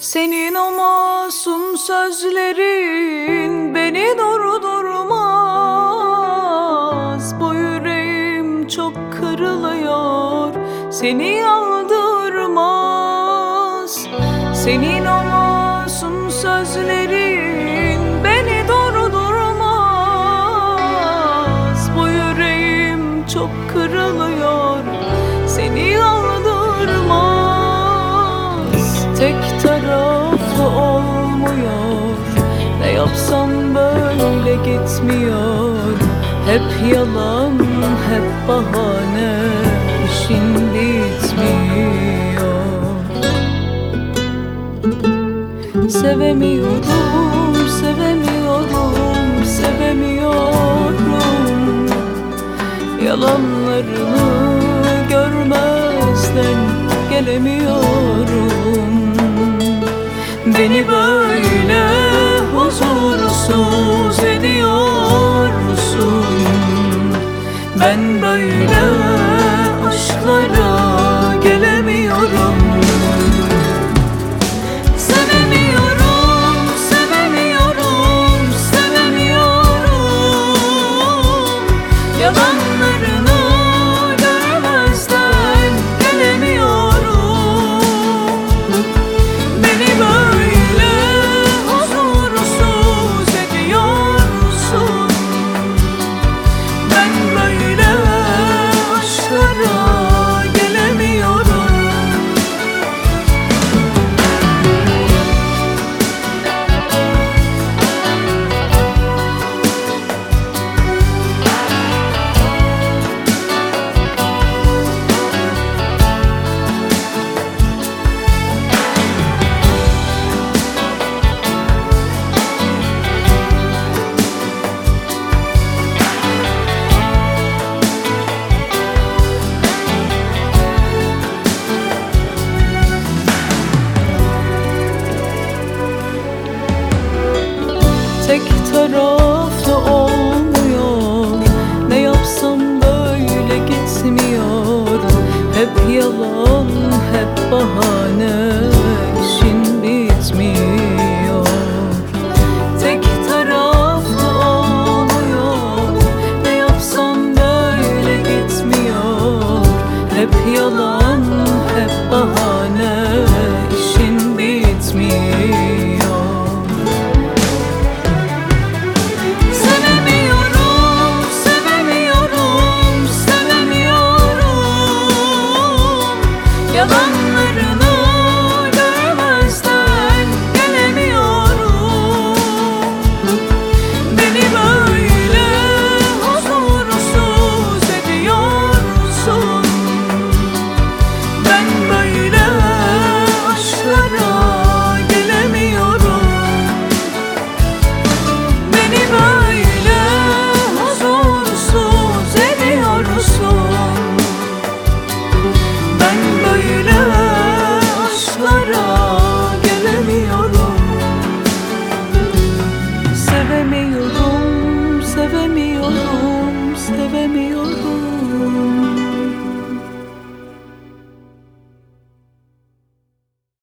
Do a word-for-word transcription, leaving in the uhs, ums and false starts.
Senin o masum sözlerin beni durdurmaz. Bu yüreğim çok kırılıyor, seni aldırmaz. Senin o masum sözlerin beni durdurmaz. Bu yüreğim çok kırılıyor, seni aldırmaz. Tek taraflı olmuyor, ne yapsam böyle gitmiyor. Hep yalan, hep bahane, işin bitmiyor. Sevemiyorum, sevemiyorum, sevemiyorum. Yalanlarını görmezden gelemiyorum. Beni böyle huzursuz ediyorsun. Ben böyle aşklara gelemiyorum. Sevemiyorum, sevemiyorum, sevemiyorum. Yalanlarını görmezden gelemiyorum. Beni böyle huzursuz ediyorsun. Ben böyle aşklara gelemiyorum. Tek taraflı olmuyor, ne yapsam böyle gitmiyor. Hep yalan, hep bahane, işin bitmiyor. Tek taraflı olmuyor, ne yapsam böyle gitmiyor. Hep yalan, hep bahane, işin bitmiyor. Yalanlarını görmezden gelemiyorum. Beni böyle huzursuz ediyorsun. Ben böyle aşklara gelemiyorum. Beni böyle huzursuz ediyorsun. Ben böyle